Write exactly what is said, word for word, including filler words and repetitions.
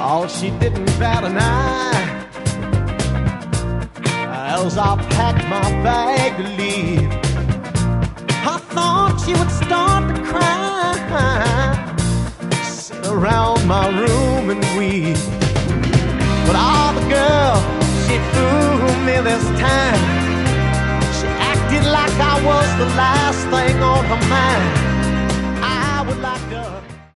Oh, she didn't bat an eye as I packed my bag to leave. I thought she would start to cry, sit around my room and weep. But oh, the girl, she fooled me this time. She acted like I was the last thing on her mind.